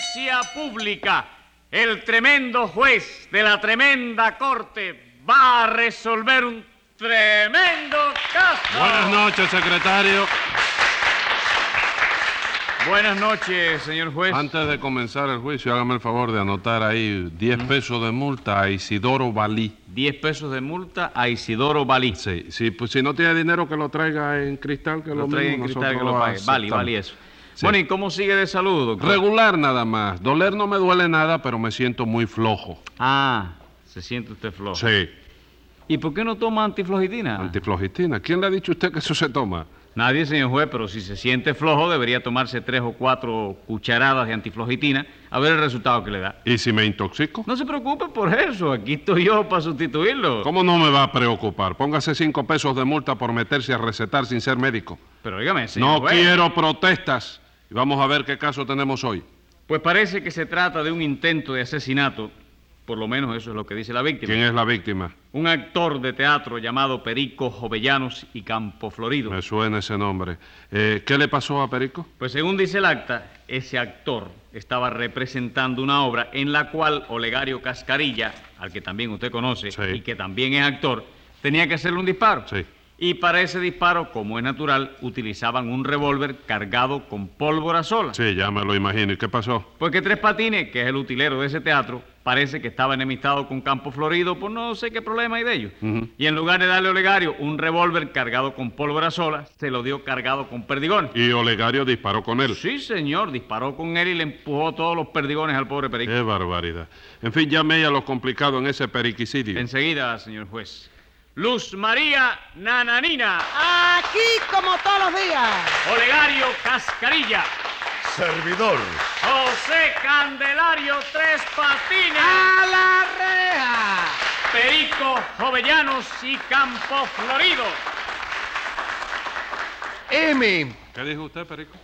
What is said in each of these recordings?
audiencia pública, el tremendo juez de la tremenda corte va a resolver un tremendo caso. Buenas noches, secretario. Buenas noches, señor juez. Antes de comenzar el juicio, hágame el favor de anotar ahí 10 pesos de multa a Isidoro Balí. 10 pesos de multa a Isidoro Balí. Sí, pues si no tiene dinero que lo traiga en cristal, que lo traiga en cristal, que lo pague. Vale eso. Sí. Bueno, ¿y cómo sigue de salud, doctor? Regular nada más. Doler no me duele nada, pero me siento muy flojo. Ah, se siente usted flojo. Sí. ¿Y por qué no toma antiflogitina? Antiflogitina. ¿Quién le ha dicho a usted que eso se toma? Nadie, señor juez, pero si se siente flojo debería tomarse 3 o 4 cucharadas de antiflogitina a ver el resultado que le da. ¿Y si me intoxico? No se preocupe por eso, aquí estoy yo para sustituirlo. ¿Cómo no me va a preocupar? Póngase 5 pesos de multa por meterse a recetar sin ser médico. Pero dígame, señor No juez. quiero protestas. Y vamos a ver qué caso tenemos hoy. Pues parece que se trata de un intento de asesinato. Por lo menos eso es lo que dice la víctima. ¿Quién es la víctima? Un actor de teatro llamado Perico Jovellanos y Campoflorido. Me suena ese nombre. ¿Qué le pasó a Perico? Pues según dice el acta, ese actor estaba representando una obra en la cual Olegario Cascarilla, al que también usted conoce, Sí. y que también es actor, tenía que hacerle un disparo. Sí. Y para ese disparo, como es natural, utilizaban un revólver cargado con pólvora sola. Sí, ya me lo imagino. ¿Y qué pasó? Porque Tres Patines, que es el utilero de ese teatro, parece que estaba enemistado con Campoflorido por no sé qué problema hay de ellos. Y en lugar de darle a Olegario un revólver cargado con pólvora sola, se lo dio cargado con perdigones. Y Olegario disparó con él. Sí, señor, disparó con él y le empujó todos los perdigones al pobre Perico. Qué barbaridad. En fin, llame a lo complicado en ese periquicidio. Enseguida, señor juez. Luz María Nananina. Aquí como todos los días. Olegario Cascarilla. Servidor. José Candelario Tres Patines. ¡A la reja! Perico Jovellanos y Campoflorido. M. ¿Qué dijo usted, Perico?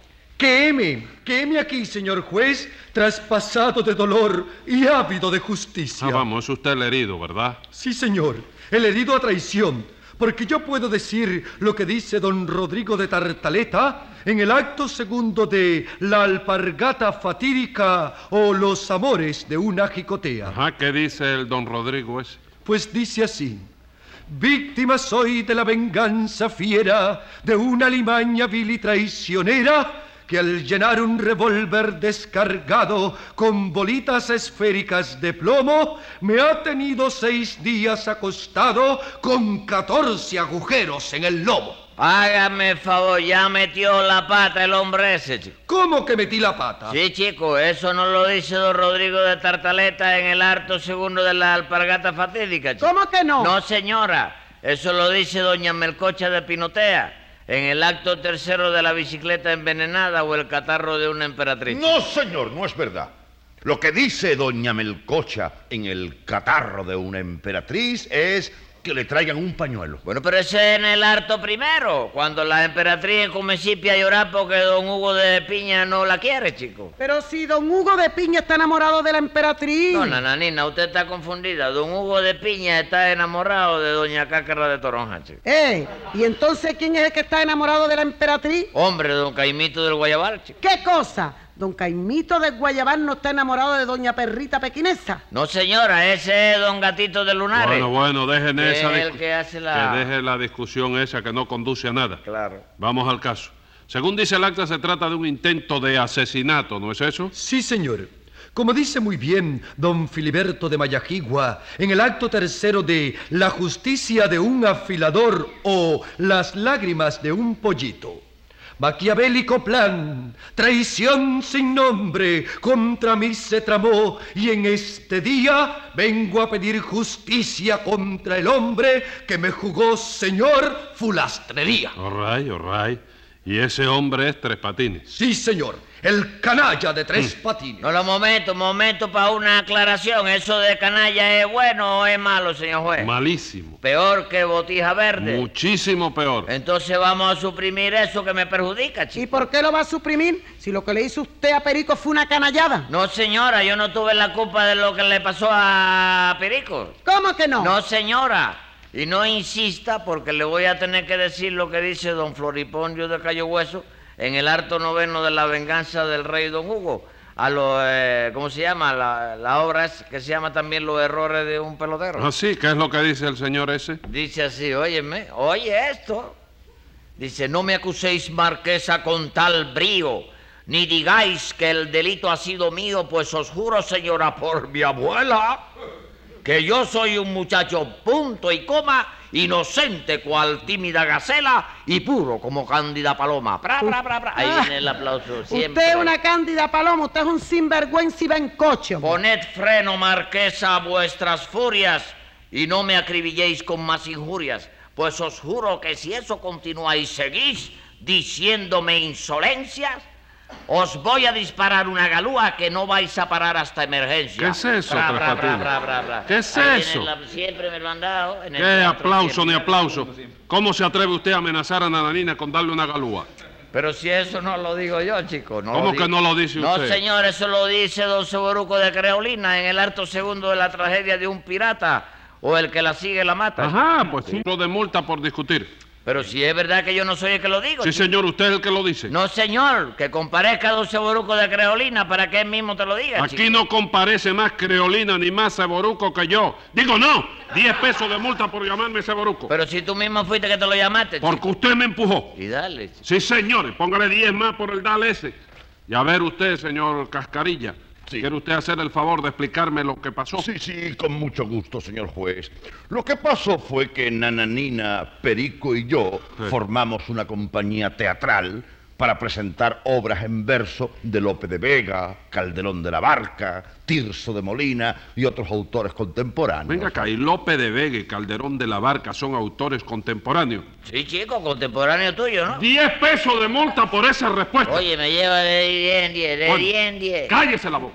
Queme aquí, señor juez, traspasado de dolor y ávido de justicia. Vamos, es usted el herido, ¿verdad? Sí, señor, el herido a traición, porque yo puedo decir lo que dice don Rodrigo de Tartaleta en el acto segundo de La alpargata fatídica o Los amores de una jicotea. Ajá, ¿qué dice el don Rodrigo ese? Pues dice así: víctima soy de la venganza fiera de una alimaña vil y traicionera que al llenar un revólver descargado con bolitas esféricas de plomo me ha tenido 6 días acostado con 14 agujeros en el lomo. Hágame el favor, ya metió la pata el hombre ese, chico. ¿Cómo que metí la pata? Sí, chico, eso no lo dice don Rodrigo de Tartaleta en el acto segundo de La alpargata fatídica, chico. ¿Cómo que no? No, señora, eso lo dice doña Melcocha de Pinotea en el acto tercero de La bicicleta envenenada o El catarro de una emperatriz. No, señor, no es verdad. Lo que dice doña Melcocha en El catarro de una emperatriz es que le traigan un pañuelo. Bueno, pero ese es en el acto primero, cuando la emperatriz comenzó a llorar porque don Hugo de Piña no la quiere, chico. Pero si don Hugo de Piña está enamorado de la emperatriz. No, nananina, usted está confundida. Don Hugo de Piña está enamorado de doña Cácara de Toronja, chico. ¿Y entonces quién es el que está enamorado de la emperatriz? Hombre, don Caimito del Guayabal, chico. ¿Qué cosa? ¿Don Caimito de Guayabal no está enamorado de doña Perrita Pequinesa? No, señora, ese es don Gatito de Lunares. Bueno, dejen Que esa es el que hace la... Que deje la discusión esa que no conduce a nada. Claro. Vamos al caso. Según dice el acta, se trata de un intento de asesinato, ¿no es eso? Sí, señor. Como dice muy bien don Filiberto de Mayajigua en el acto tercero de La justicia de un afilador o Las lágrimas de un pollito. Maquiavélico plan, traición sin nombre, contra mí se tramó, y en este día vengo a pedir justicia contra el hombre que me jugó, señor, fulastrería. All right. Y ese hombre es Tres Patines. Sí, señor, el canalla de Tres Patines. No, momento para una aclaración. ¿Eso de canalla es bueno o es malo, señor juez? Malísimo. Peor que botija verde. Muchísimo peor. Entonces vamos a suprimir eso que me perjudica, ¿Y chico. por qué lo va a suprimir si lo que le hizo usted a Perico fue una canallada? No, señora, yo no tuve la culpa de lo que le pasó a Perico. ¿Cómo que no? No, señora. Y no insista porque le voy a tener que decir lo que dice don Floripondio de Cayo Hueso en el acto noveno de La venganza del rey don Hugo, ¿cómo se llama? La obra es que se llama también Los errores de un pelotero. Ah, sí, ¿qué es lo que dice el señor ese? Dice así, óyeme, oye esto. Dice, no me acuséis, marquesa, con tal brío, ni digáis que el delito ha sido mío, pues os juro, señora, por mi abuela, que yo soy un muchacho punto y coma, inocente cual tímida gacela y puro como cándida paloma. Bra, bra, bra, bra. Ahí viene el aplauso siempre. Usted es una cándida paloma, usted es un sinvergüenza y bencocho. Poned freno, marquesa, a vuestras furias y no me acribilléis con más injurias, pues os juro que si eso continúa y seguís diciéndome insolencias, os voy a disparar una galúa que no vais a parar hasta emergencia. ¿Qué es eso, Bra, Tres bra, Patines? bra, bra, bra. ¿Qué es Ahí eso? viene siempre me lo han dado. En el ¿Qué teatro aplauso ni siempre. aplauso? ¿Cómo se atreve usted a amenazar a Nananina con darle una galúa? Pero si eso no lo digo yo, chico. No ¿Cómo lo que no lo dice No, usted? señor, eso lo dice don Seboruco de Creolina en el acto segundo de la tragedia de un pirata o el que la sigue la mata. Ajá, pues sí. Lo de multa por discutir. Pero si es verdad que yo no soy el que lo digo. Sí, chico. señor, usted es el que lo dice. No, señor, que comparezca don Seboruco de Creolina para que él mismo te lo diga. Aquí chico. no comparece más Creolina ni más Seboruco que yo. Digo, no, 10 pesos de multa por llamarme Seboruco. Pero si tú mismo fuiste que te lo llamaste, chico. Porque usted me empujó. Y dale, chico. Sí, señores, póngale 10 más por el dale ese. Y a ver usted, señor Cascarilla, Sí. ¿quiere usted hacer el favor de explicarme lo que pasó? Sí, sí, con mucho gusto, señor juez. Lo que pasó fue que Nananina, Perico y yo Sí. formamos una compañía teatral para presentar obras en verso de Lope de Vega, Calderón de la Barca, Tirso de Molina y otros autores contemporáneos. Venga acá, y Lope de Vega y Calderón de la Barca son autores contemporáneos. Sí, chico, contemporáneo tuyo, ¿no? 10 pesos de multa por esa respuesta. Oye, me lleva de 10 en 10, de Bueno, 10 en 10. Cállese la boca.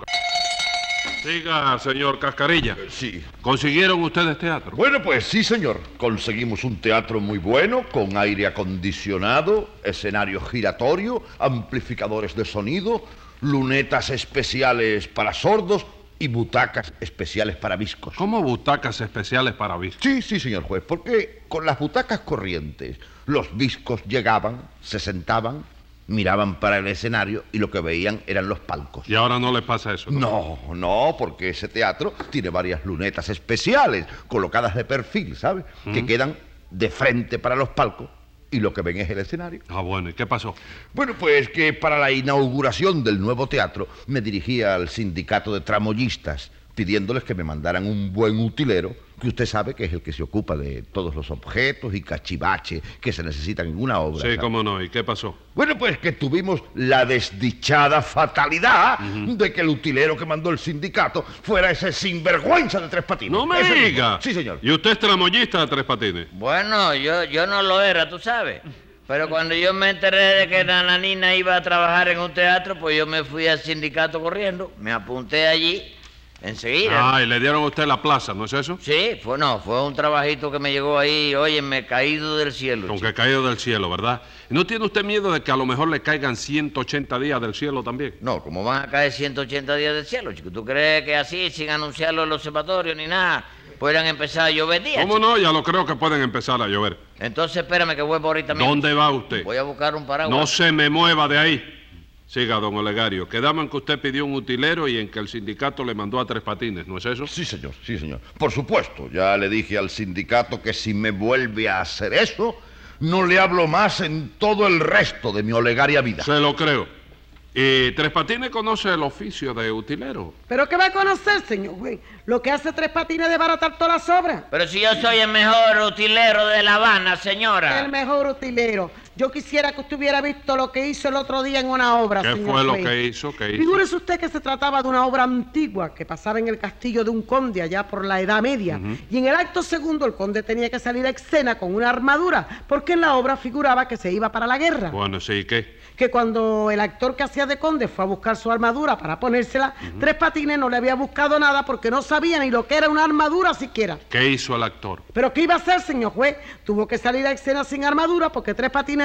Siga, señor Cascarilla. Sí. ¿Consiguieron ustedes teatro? Bueno, pues sí, señor. Conseguimos un teatro muy bueno, con aire acondicionado, escenario giratorio, amplificadores de sonido, lunetas especiales para sordos y butacas especiales para viscos. ¿Cómo butacas especiales para viscos? Sí, sí, señor juez, porque con las butacas corrientes, los viscos llegaban, se sentaban, miraban para el escenario y lo que veían eran los palcos. Y ahora no les pasa eso. No, no, porque ese teatro tiene varias lunetas especiales colocadas de perfil, ¿sabe? Que quedan de frente para los palcos y lo que ven es el escenario. Ah, bueno, ¿y qué pasó? Bueno, pues que para la inauguración del nuevo teatro me dirigía al sindicato de tramoyistas pidiéndoles que me mandaran un buen utilero, que usted sabe que es el que se ocupa de todos los objetos y cachivaches que se necesitan en una obra. Sí, ¿sabe? cómo no, ¿y qué pasó? Bueno, pues que tuvimos la desdichada fatalidad de que el utilero que mandó el sindicato fuera ese sinvergüenza de Tres Patines. ¡No me Ese mismo. diga! Sí, señor. ¿Y usted es tramoyista de Tres Patines? Bueno, yo no lo era, tú sabes. Pero cuando yo me enteré de que Nananina iba a trabajar en un teatro, pues yo me fui al sindicato corriendo, me apunté allí enseguida. Ah, y le dieron a usted la plaza, ¿no es eso? Sí, fue un trabajito que me llegó ahí, oye, me caído del cielo. Aunque chico. caído del cielo, ¿verdad? ¿Y no tiene usted miedo de que a lo mejor le caigan 180 días del cielo también? No, ¿cómo van a caer 180 días del cielo, chico? ¿Tú crees que así, sin anunciarlo en los observatorios ni nada, puedan empezar a llover días? ¿Cómo chico? no? Ya lo creo que pueden empezar a llover. Entonces espérame que voy por ahorita mismo. ¿Dónde va usted? Voy a buscar un paraguas. No se me mueva de ahí. Siga, don Olegario. Quedamos en que usted pidió un utilero y en que el sindicato le mandó a Tres Patines, ¿no es eso? Sí, señor, sí, señor. Por supuesto, ya le dije al sindicato que si me vuelve a hacer eso, no le hablo más en todo el resto de mi olegaria vida. Se lo creo. ¿Y Tres Patines conoce el oficio de utilero? ¿Pero qué va a conocer, señor juez? Lo que hace Tres Patines es desbaratar todas las obras. Pero si yo soy el mejor utilero de La Habana, señora. El mejor utilero. Yo quisiera que usted hubiera visto lo que hizo el otro día en una obra, ¿Qué señor fue lo juez. que hizo? ¿Qué hizo? Figúrese usted que se trataba de una obra antigua que pasaba en el castillo de un conde allá por la Edad Media. Y en el acto segundo el conde tenía que salir a escena con una armadura, porque en la obra figuraba que se iba para la guerra. Bueno, sí, ¿qué? Que cuando el actor que hacía de conde fue a buscar su armadura para ponérsela, Tres Patines no le había buscado nada porque no sabía ni lo que era una armadura siquiera. ¿Qué hizo el actor? ¿Pero qué iba a hacer, señor juez? Tuvo que salir a escena sin armadura porque Tres Patines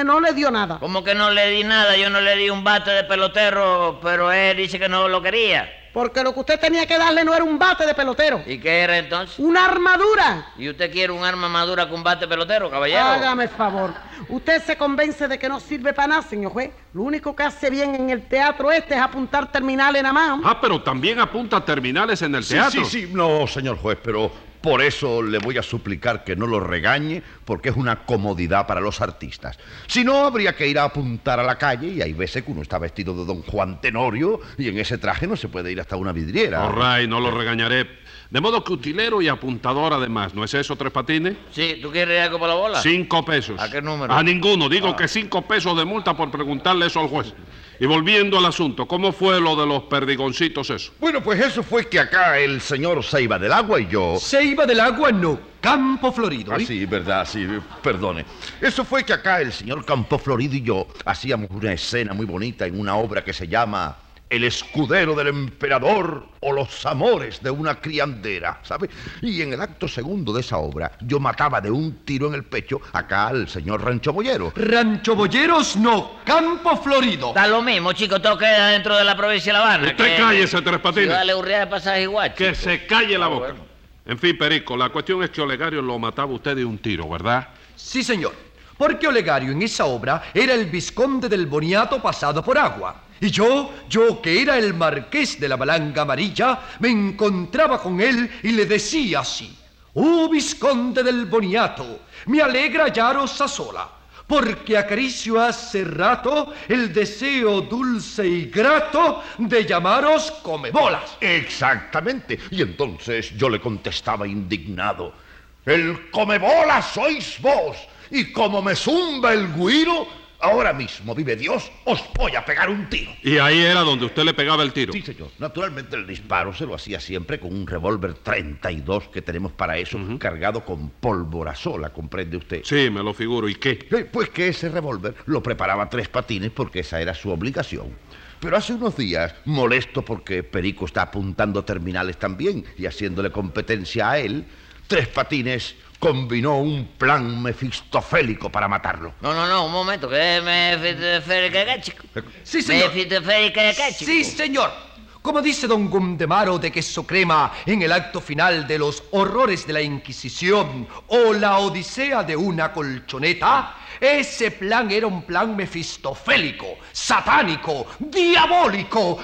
Patines no le dio nada. ¿Cómo que no le di nada? Yo no le di un bate de pelotero, pero él dice que no lo quería. Porque lo que usted tenía que darle no era un bate de pelotero. ¿Y qué era entonces? ¡Una armadura! ¿Y usted quiere un arma madura con bate pelotero, caballero? Hágame el favor. Usted se convence de que no sirve para nada, señor juez. Lo único que hace bien en el teatro este es apuntar terminales nada más. Ah, pero también apunta terminales en el teatro. Sí, no, señor juez, pero por eso le voy a suplicar que no lo regañe, porque es una comodidad para los artistas. Si no, habría que ir a apuntar a la calle y hay veces que uno está vestido de Don Juan Tenorio y en ese traje no se puede ir hasta una vidriera. All right, no lo regañaré. De modo que utilero y apuntador además, ¿no es eso, Tres Patines? Sí, ¿tú quieres algo para la bola? 5 pesos. ¿A qué número? A ninguno. Digo que 5 pesos de multa por preguntarle eso al juez. Y volviendo al asunto, ¿cómo fue lo de los perdigoncitos eso? Bueno, pues eso fue que acá el señor Ceiba del Agua y yo... Ceiba del Agua no, Campo Florido. Ah, sí, verdad, sí, perdone. Eso fue que acá el señor Campo Florido y yo hacíamos una escena muy bonita en una obra que se llama El escudero del emperador o los amores de una criandera, ¿sabe? Y en el acto segundo de esa obra yo mataba de un tiro en el pecho acá al señor Rancho Boyero. Rancho Boyeros no, Campo Florido. Da lo mismo, chico, todo queda dentro de la provincia de La Habana. Usted cállese, Tres Patines. Ciudad Leurría de pasaje igual, Que chico. se calle la boca. Bueno. En fin, Perico, la cuestión es que Olegario lo mataba usted de un tiro, ¿verdad? Sí, señor. Porque Olegario en esa obra era el vizconde del Boniato pasado por agua. Y yo, que era el marqués de la Balanga Amarilla, me encontraba con él y le decía así: «Oh, vizconde del Boniato, me alegra hallaros a sola, porque acaricio hace rato el deseo dulce y grato de llamaros comebolas». Exactamente. Y entonces yo le contestaba indignado: «El comebolas sois vos, y como me zumba el güiro, ahora mismo, vive Dios, os voy a pegar un tiro». Y ahí era donde usted le pegaba el tiro. Sí, señor. Naturalmente el disparo se lo hacía siempre con un revólver 32 que tenemos para eso, cargado con pólvora sola, ¿comprende usted? Sí, me lo figuro. ¿Y qué? Pues que ese revólver lo preparaba Tres Patines porque esa era su obligación. Pero hace unos días, molesto porque Perico está apuntando terminales también y haciéndole competencia a él, Tres Patines combinó un plan mefistofélico para matarlo. No, un momento, que mefistofélico qué, chico. Sí, señor. Mefistofélico qué, chico. Sí, señor. Como dice don Gundemaro de Queso Crema en el acto final de Los horrores de la Inquisición o La odisea de una colchoneta, ese plan era un plan mefistofélico, satánico, diabólico,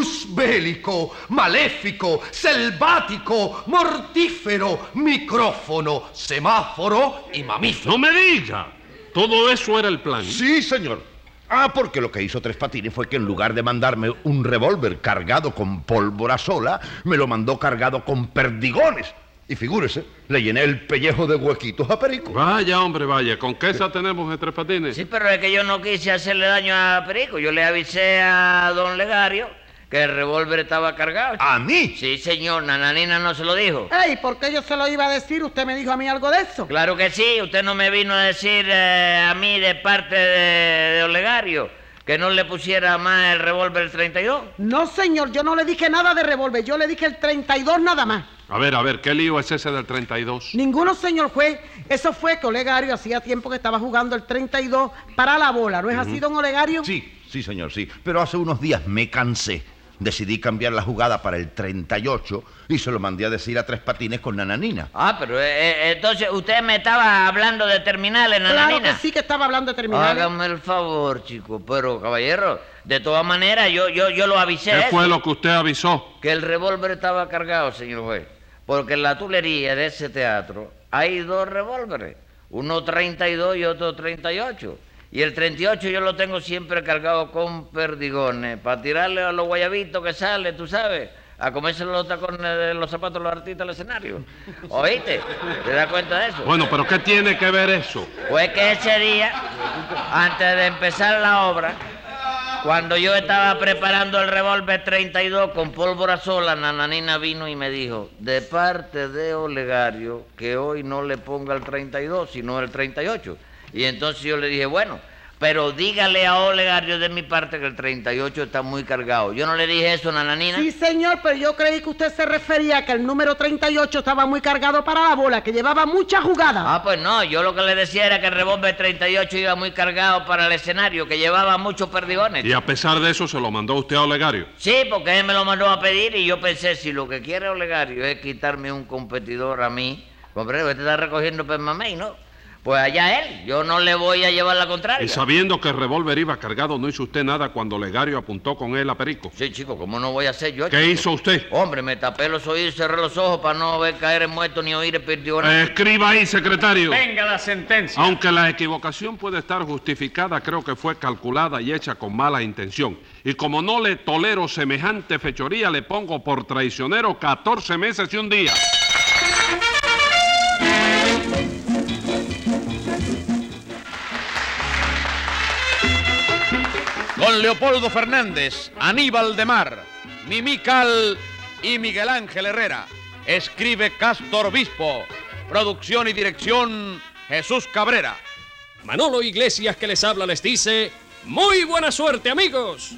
luzbélico, maléfico, selvático, mortífero, micrófono, semáforo y mamífero. ¡No me diga! Todo eso era el plan. Sí, señor. Porque lo que hizo Tres Patines fue que en lugar de mandarme un revólver cargado con pólvora sola, me lo mandó cargado con perdigones. Y figúrese, le llené el pellejo de huequitos a Perico. Vaya, hombre, vaya. ¿Con qué esa tenemos de Tres Patines? Sí, pero es que yo no quise hacerle daño a Perico. Yo le avisé a don Legario que el revólver estaba cargado. ¿A mí? Sí, señor, Nananina no se lo dijo. ¡Ey! ¿Por qué yo se lo iba a decir? ¿Usted me dijo a mí algo de eso? Claro que sí, usted no me vino a decir a mí de parte de Olegario que no le pusiera más el revólver 32. No, señor, yo no le dije nada de revólver. Yo le dije el 32 nada más. A ver, ¿qué lío es ese del 32? Ninguno, señor juez. Eso fue que Olegario hacía tiempo que estaba jugando el 32 para la bola. ¿No es así, don Olegario? Sí, señor, sí. Pero hace unos días me cansé. Decidí cambiar la jugada para el 38 y se lo mandé a decir a Tres Patines con Nananina. Pero entonces usted me estaba hablando de terminales, Nananina. Claro que sí que estaba hablando de terminales. Hágame el favor, chico, pero caballero, de todas maneras yo lo avisé. ¿Qué fue lo que usted avisó? Que el revólver estaba cargado, señor juez. Porque en la tulería de ese teatro hay 2 revólveres, uno 32 y otro 38. Y el 38 yo lo tengo siempre cargado con perdigones, para tirarle a los guayabitos que sale, tú sabes, a comerse los tacones de los zapatos de los artistas al escenario. ¿Oíste? ¿Te das cuenta de eso? Bueno, pero ¿qué tiene que ver eso? Pues que ese día, antes de empezar la obra, cuando yo estaba preparando el revólver 32 con pólvora sola, Nananina vino y me dijo, de parte de Olegario, que hoy no le ponga el 32, sino el 38. Y entonces yo le dije, bueno, Pero dígale a Olegario de mi parte que el 38 está muy cargado. Yo no le dije eso, nananina. Sí, señor, pero yo creí que usted se refería a que el número 38 estaba muy cargado para la bola, que llevaba mucha jugada. Ah, pues no, yo lo que le decía era que el revólver 38 iba muy cargado para el escenario, que llevaba muchos perdigones. Y a pesar de eso se lo mandó usted a Olegario. Sí, porque él me lo mandó a pedir y yo pensé, si lo que quiere Olegario es quitarme un competidor a mí, hombre, usted está recogiendo permamey, ¿no? Pues allá él, yo no le voy a llevar la contraria. Y sabiendo que el revólver iba cargado, ¿no hizo usted nada cuando Olegario apuntó con él a Perico? Sí, chico, ¿cómo no voy a hacer yo? ¿Qué chico? hizo usted? Hombre, me tapé los oídos y cerré los ojos para no ver caer el muerto ni oír el perdigón. Escriba ahí, secretario. Venga la sentencia. Aunque la equivocación puede estar justificada, creo que fue calculada y hecha con mala intención. Y como no le tolero semejante fechoría, le pongo por traicionero 14 meses y un día. Con Leopoldo Fernández, Aníbal de Mar, Mimical y Miguel Ángel Herrera. Escribe Castor Obispo. Producción y dirección Jesús Cabrera. Manolo Iglesias, que les habla, les dice: ¡muy buena suerte, amigos!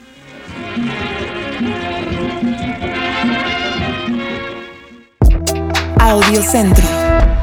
Audiocentro.